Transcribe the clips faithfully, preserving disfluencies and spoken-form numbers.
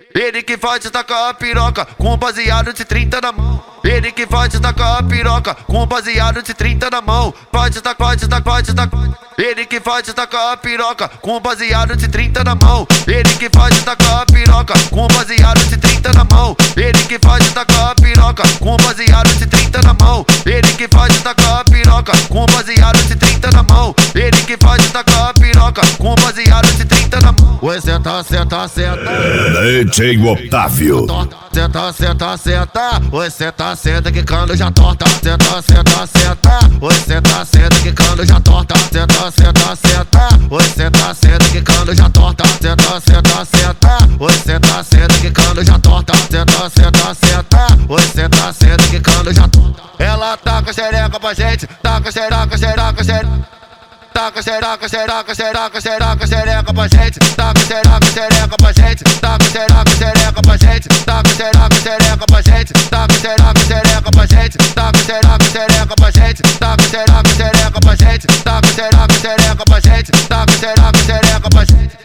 Ele que faz tacar a piroca com baseado de trinta na mão. Ele que faz tacar a piroca com baseado de trinta na mão. Pode tacar, pode tacar, pode tacar. Ele que faz tacar a piroca com baseado de trinta na mão. Ele que faz tacar a piroca com baseado de trinta na mão. Ele que faz tacar a piroca com baseado de trinta na mão. Ele que faz tacar a piroca com baseado de trinta na mão. Ele que faz tacar a piroca com baseado de trinta na mão. Oi, senta, senta, senta. D J Otávio. Senta, senta, senta. Oi, senta, senta que cano já torta. Senta, senta, senta. Oi, senta, senta que cano já torta. Senta, senta, senta. Oi, senta, senta que cano já torta. Senta, senta, senta. Oi, senta, senta que cano já torta. Senta, senta, senta. Oi, senta, senta que cano já torta. Ela tá com a xereca pra gente. Tá com a xereca, xereca, xereca. Taca xereca, xereca, xereca, xereca, xereca pra gente. Taca xereca, xereca pra gente. Taca xereca, xereca pra gente. Taca xereca, xereca pra gente. Taca xereca, xereca pra gente. Taca xereca, xereca pra gente. Taca xereca, xereca pra gente. Taca xereca, xereca pra gente. Taca xereca, xereca pra gente.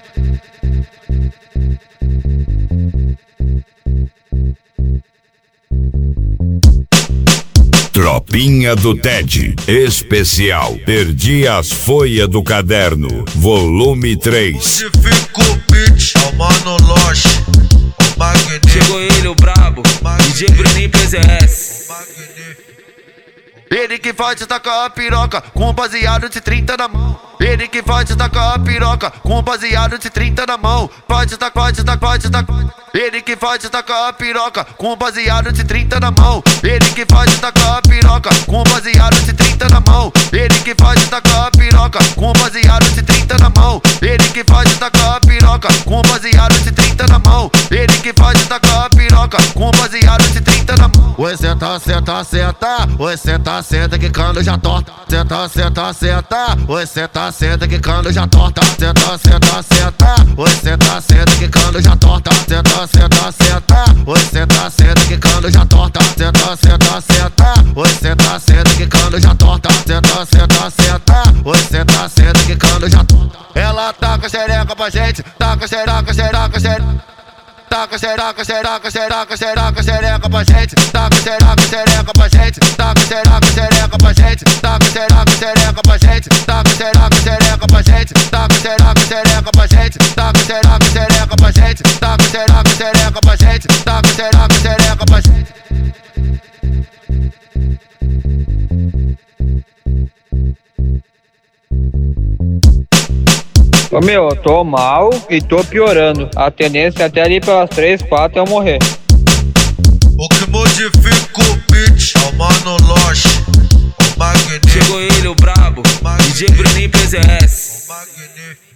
Tropinha do Ted, especial. Perdi as folhas do caderno, volume três. Modifica o beat, é o Mano Loche, o Magnífico. Chegou ele, o brabo, D J Bruninho P Z S. Ele que faz tacar a piroca com baseado de trinta na mão. Ele que faz tacar a piroca com baseado de trinta na mão. Pode tacar, pode tacar, pode tacar. Ele que faz tacar a piroca com baseado de trinta na mão. Ele que faz tacar a piroca com baseado de trinta na mão. Ele que faz tacar a piroca com baseado de trinta na mão. Ele que faz tacar a piroca com baseado de trinta na mão. Ele que faz tacar a piroca com baseado de trinta na mão. Oi, senta, senta, senta. Oi, senta, senta que cano já torta. Senta, senta, senta. Oi, senta, senta que cano já torta. Senta, senta, senta. Oi, senta, senta que cano já torta. Senta, senta, senta. Oi, senta, senta que cano já torta. Senta, senta, senta. Oi, senta, senta que cano já torta. Senta, senta, senta. Oi, senta, senta que cano já torta. Ela tá com a xereca pra gente. Tá com a xereca, xereca, xereca. Taca xereca, xereca, xereca, xereca, xereca pra gente. Taca xereca, xereca pra gente. Taca xereca, xereca pra gente. Taca xereca, xereca pra gente. Taca xereca, xereca pra gente. Taca xereca, xereca pra gente. Taca xereca, xereca pra gente. Taca xereca, xereca pra gente. Taca xereca, xereca pra gente. Ô meu, eu tô mal e tô piorando. A tendência é até ali pelas três, quatro eu morrer. O que modifica o beat é o Mano Loche, o Magnífico. Chegou ele, o brabo, D J Bruninho P Z S. O Magnífico.